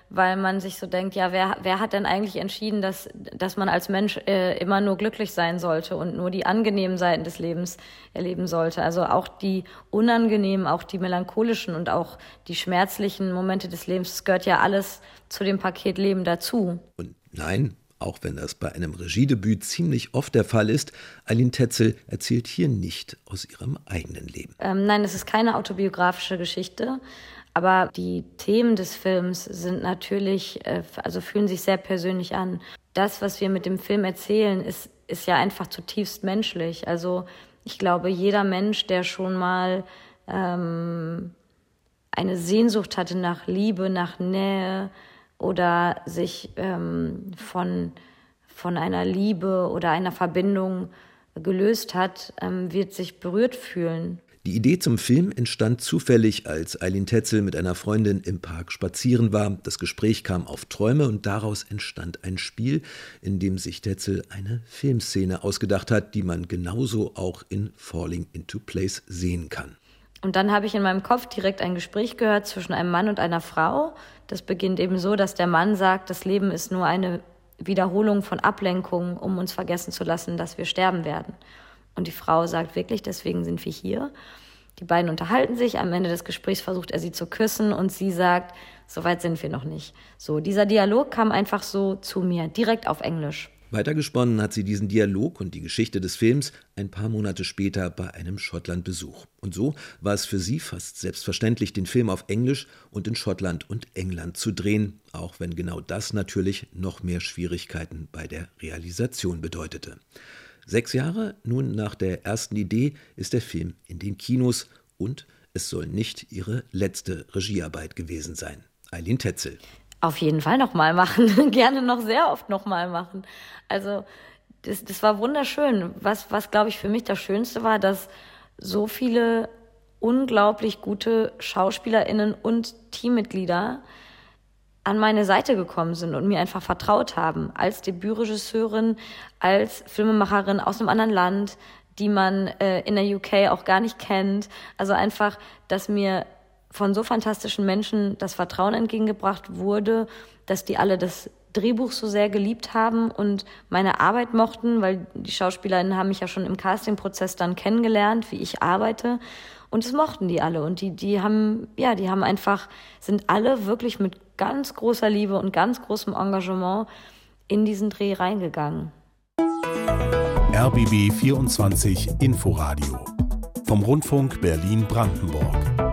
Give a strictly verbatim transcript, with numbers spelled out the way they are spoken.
weil man sich so denkt, ja, wer, wer hat denn eigentlich entschieden, dass, dass man als Mensch äh, immer nur glücklich sein sollte und nur die angenehmen Seiten des Lebens erleben sollte. Also auch die unangenehmen, auch die melancholischen und auch die schmerzlichen Momente des Lebens, das gehört ja alles zu dem Paket Leben dazu. Und nein, auch wenn das bei einem Regiedebüt ziemlich oft der Fall ist, Aylin Tetzel erzählt hier nicht aus ihrem eigenen Leben. Ähm, nein, es ist keine autobiografische Geschichte, aber die Themen des Films sind natürlich, äh, also fühlen sich sehr persönlich an. Das, was wir mit dem Film erzählen, ist, ist ja einfach zutiefst menschlich. Also ich glaube, jeder Mensch, der schon mal ähm, eine Sehnsucht hatte nach Liebe, nach Nähe, oder sich ähm, von, von einer Liebe oder einer Verbindung gelöst hat, ähm, wird sich berührt fühlen. Die Idee zum Film entstand zufällig, als Aylin Tetzel mit einer Freundin im Park spazieren war. Das Gespräch kam auf Träume und daraus entstand ein Spiel, in dem sich Tetzel eine Filmszene ausgedacht hat, die man genauso auch in Falling into Place sehen kann. Und dann habe ich in meinem Kopf direkt ein Gespräch gehört zwischen einem Mann und einer Frau. Das beginnt eben so, dass der Mann sagt, das Leben ist nur eine Wiederholung von Ablenkungen, um uns vergessen zu lassen, dass wir sterben werden. Und die Frau sagt wirklich, deswegen sind wir hier. Die beiden unterhalten sich. Am Ende des Gesprächs versucht er sie zu küssen und sie sagt, so weit sind wir noch nicht. So, dieser Dialog kam einfach so zu mir, direkt auf Englisch. Weitergesponnen hat sie diesen Dialog und die Geschichte des Films ein paar Monate später bei einem Schottland-Besuch. Und so war es für sie fast selbstverständlich, den Film auf Englisch und in Schottland und England zu drehen, auch wenn genau das natürlich noch mehr Schwierigkeiten bei der Realisation bedeutete. Sechs Jahre nun nach der ersten Idee ist der Film in den Kinos und es soll nicht ihre letzte Regiearbeit gewesen sein. Aylin Tetzel. Auf jeden Fall nochmal machen, gerne noch sehr oft nochmal machen. Also das, das war wunderschön. Was, was glaube ich für mich das Schönste war, dass so viele unglaublich gute SchauspielerInnen und Teammitglieder an meine Seite gekommen sind und mir einfach vertraut haben. Als Debütregisseurin, als Filmemacherin aus einem anderen Land, die man äh, in der U K auch gar nicht kennt. Also einfach, dass mir von so fantastischen Menschen das Vertrauen entgegengebracht wurde, dass die alle das Drehbuch so sehr geliebt haben und meine Arbeit mochten, weil die SchauspielerInnen haben mich ja schon im Castingprozess dann kennengelernt, wie ich arbeite. Und das mochten die alle. Und die, die haben, ja, die haben einfach, sind alle wirklich mit ganz großer Liebe und ganz großem Engagement in diesen Dreh reingegangen. R B B vierundzwanzig Inforadio vom Rundfunk Berlin-Brandenburg.